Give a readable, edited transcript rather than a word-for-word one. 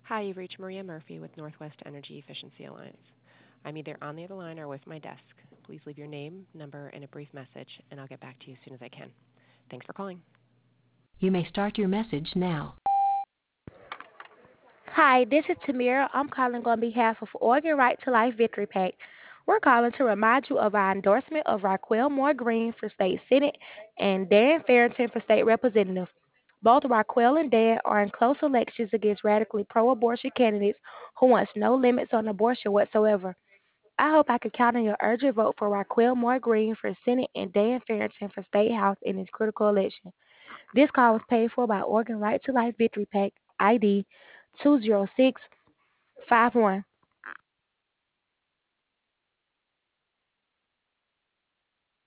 Hi, you've reached Maria Murphy with Northwest Energy Efficiency Alliance. I'm either on the other line or with my desk. Please leave your name, number, and a brief message, and I'll get back to you as soon as I can. Thanks for calling. You may start your message now. Hi, this is Tamira. I'm calling on behalf of Oregon Right to Life Victory PAC. We're calling to remind you of our endorsement of Raquel Moore Green for state senate and Dan Farrington for state representative. Both Raquel and Dan are in close elections against radically pro-abortion candidates who wants no limits on abortion whatsoever. I hope I can count on your urgent vote for Raquel Moore Green for Senate and Dan Farrington for State House in this critical election. This call was paid for by Oregon Right to Life Victory PAC ID 20651.